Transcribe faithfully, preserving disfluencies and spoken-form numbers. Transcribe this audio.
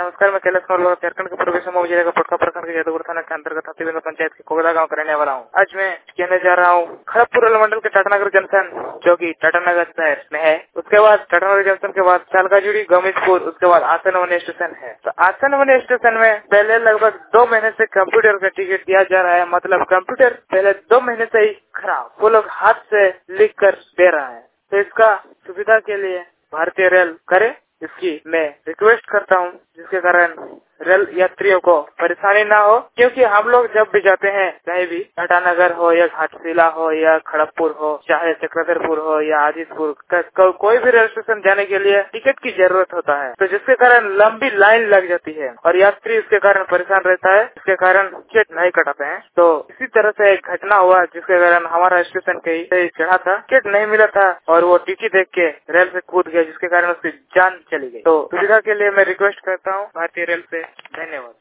नमस्कार, मैं कैलाश कुमार झारखंड के पूर्वी समूह जिले का पटका प्रखंड के जयदेवपुर थाना के अंतर्गत हत्तीबिंद पंचायत के कोगदा गांव का रहने वाला हूँ। आज मैं कहने जा रहा हूँ खड़गपुर रेल मंडल के टाटानगर जंक्शन जो कि टाटानगर शहर में है। उसके बाद टाटानगर जंक्शन के बाद चालकाजुड़ी, गमीजपुर, उसके बाद आसनवन स्टेशन है। तो आसनवन स्टेशन में पहले लगभग दो महीने से कंप्यूटर का टिकट दिया जा रहा है। मतलब कंप्यूटर पहले दो महीने से ही खराब, वो लोग हाथ से लिख कर दे रहा है। तो इसका सुविधा के लिए भारतीय रेल करे, इसकी मैं रिक्वेस्ट करता हूँ, जिसके कारण रेल यात्रियों को परेशानी ना हो। क्योंकि हम लोग जब भी जाते हैं कहीं भी, टाटानगर हो या घाटशिला हो या खड़गपुर हो, चाहे चक्रधरपुर हो या आदितपुर, को, कोई भी रेल स्टेशन जाने के लिए टिकट की जरूरत होता है। तो जिसके कारण लंबी लाइन लग जाती है और यात्री इसके कारण परेशान रहता है, इसके कारण टिकट नहीं कटाते हैं। तो इसी तरह से एक घटना हुआ जिसके कारण हमारा स्टेशन कहीं चढ़ा था, टिकट नहीं मिला था और वो टीटी देख के रेल से कूद गया, जिसके कारण उसकी जान चली गई। तो सुविधा के लिए मैं रिक्वेस्ट करता हूँ भारतीय रेल से। धन्यवाद।